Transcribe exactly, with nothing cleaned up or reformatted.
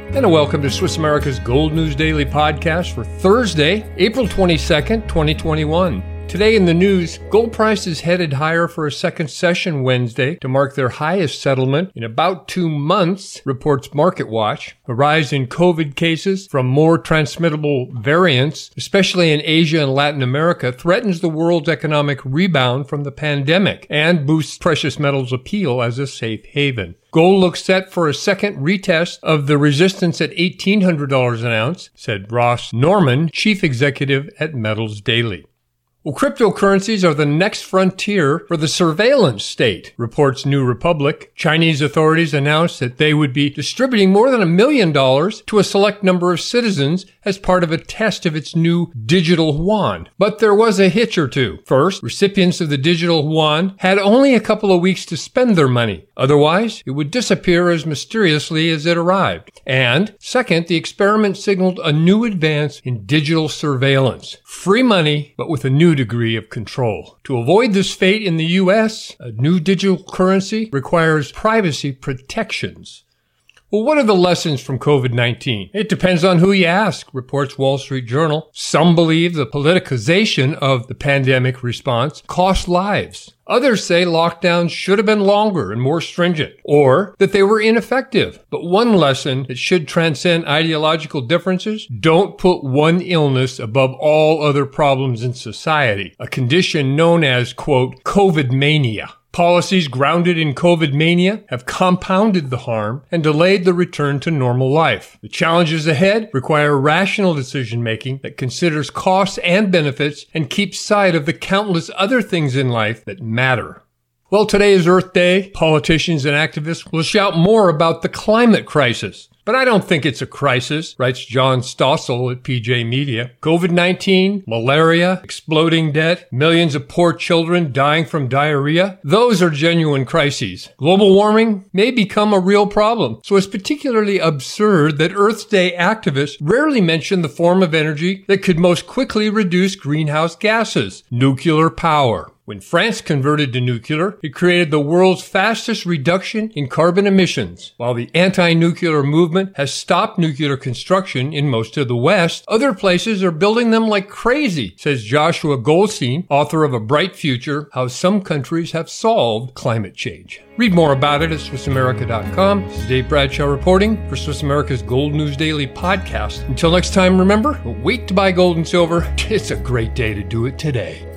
And a welcome to Swiss America's Gold News Daily podcast for Thursday, April twenty-second, twenty twenty-one. Today in the news, gold prices headed higher for a second session Wednesday to mark their highest settlement in about two months, reports MarketWatch. A rise in COVID cases from more transmittable variants, especially in Asia and Latin America, threatens the world's economic rebound from the pandemic and boosts precious metals' appeal as a safe haven. Gold looks set for a second retest of the resistance at eighteen hundred dollars an ounce, said Ross Norman, chief executive at Metals Daily. Well, cryptocurrencies are the next frontier for the surveillance state, reports New Republic. Chinese authorities announced that they would be distributing more than a million dollars to a select number of citizens as part of a test of its new digital yuan. But there was a hitch or two. First, recipients of the digital yuan had only a couple of weeks to spend their money. Otherwise, it would disappear as mysteriously as it arrived. And second, the experiment signaled a new advance in digital surveillance. Free money, but with a new degree of control. To avoid this fate in the U S, a new digital currency requires privacy protections. Well, what are the lessons from COVID nineteen? It depends on who you ask, reports Wall Street Journal. Some believe the politicization of the pandemic response cost lives. Others say lockdowns should have been longer and more stringent, or that they were ineffective. But one lesson that should transcend ideological differences: don't put one illness above all other problems in society, a condition known as, quote, COVID mania. Policies grounded in COVID mania have compounded the harm and delayed the return to normal life. The challenges ahead require rational decision-making that considers costs and benefits and keeps sight of the countless other things in life that matter. Well, today is Earth Day. Politicians and activists will shout more about the climate crisis. But I don't think it's a crisis, writes John Stossel at P J Media. COVID nineteen, malaria, exploding debt, millions of poor children dying from diarrhea, those are genuine crises. Global warming may become a real problem. So it's particularly absurd that Earth Day activists rarely mention the form of energy that could most quickly reduce greenhouse gases: nuclear power. When France converted to nuclear, it created the world's fastest reduction in carbon emissions. While the anti-nuclear movement has stopped nuclear construction in most of the West, other places are building them like crazy, says Joshua Goldstein, author of A Bright Future: How Some Countries Have Solved Climate Change. Read more about it at Swiss America dot com. This is Dave Bradshaw reporting for Swiss America's Gold News Daily podcast. Until next time, remember, wait to buy gold and silver. It's a great day to do it today.